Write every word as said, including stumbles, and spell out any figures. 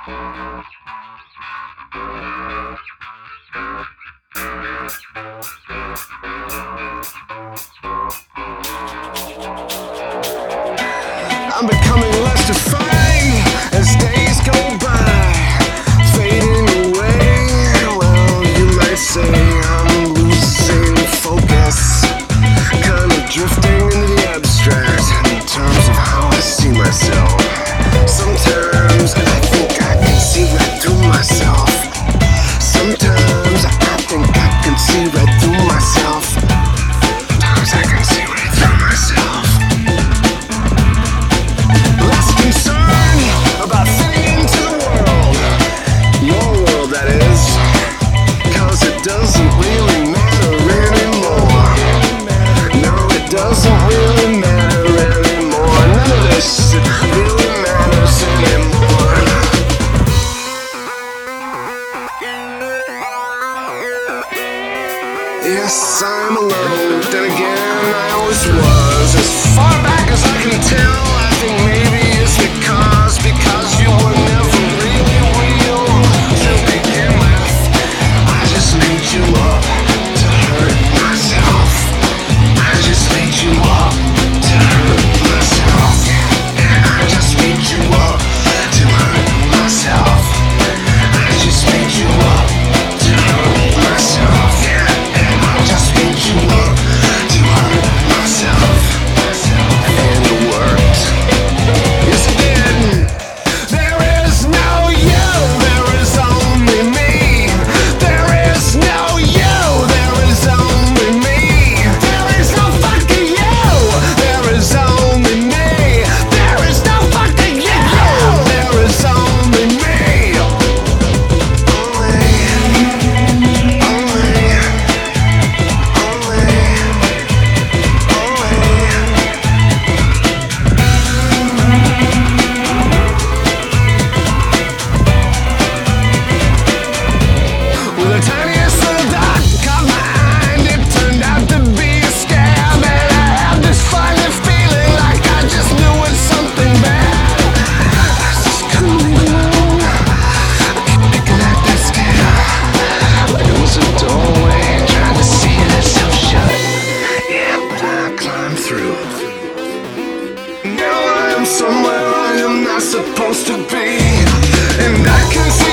I'm becoming less defined as days go by, fading away. Well, you might say I'm losing focus, kind of drifting into the abstract in terms of how I see myself. Sometimes I think I can see right through myself. Sometimes I think I can see right through myself. Sometimes I can see right through myself. Less concerned about fitting into the world, your world that is, 'cause it doesn't really matter anymore. No, it doesn't really matter anymore. None of this really matters anymore. Yes, I'm alone, then again I always was. As far back as I can tell, I think maybe it's because, because you were never really real to begin with. I just made you up to hurt myself. I just made you up to hurt myself. I just made you up to hurt myself. I just made you up to hurt myself. I just made you up to hurt myself. And it worked. Yes, it did. There is no you, there is only me. There is no you, there is only me. There is no fucking you, there is only me. There is no fucking you, there is only me. Only, only, only, only. With the tiniest little dot caught my eye, and it turned out to be a scab. And I had this funny feeling like I just knew it's something bad. I just couldn't leave it alone. I kept picking at that scab like it was a doorway, trying to seal itself shut. Yeah, but I climbed through. Now I am somewhere I am not supposed to be, and I can see